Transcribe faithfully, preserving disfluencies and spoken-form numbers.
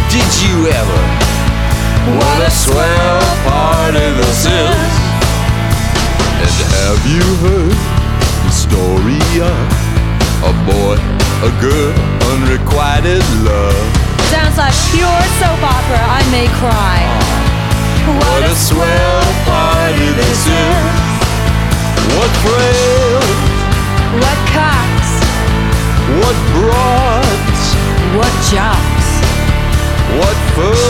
Did you ever? What a swell party this is. And have you heard the story of a boy, a girl, unrequited love? Sounds like pure soap opera. I may cry. What a swell party this is. What thrills, What cocks, what broads, what jocks, what fun.